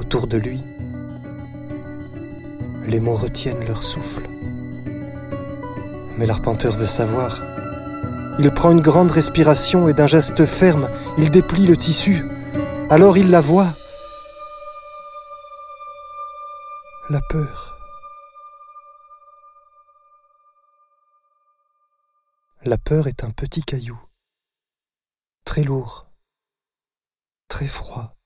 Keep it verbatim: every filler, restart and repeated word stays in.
autour de lui. Les mots retiennent leur souffle. Mais l'arpenteur veut savoir. Il prend une grande respiration et d'un geste ferme, il déplie le tissu. Alors il la voit. La peur. La peur est un petit caillou, très lourd, très froid.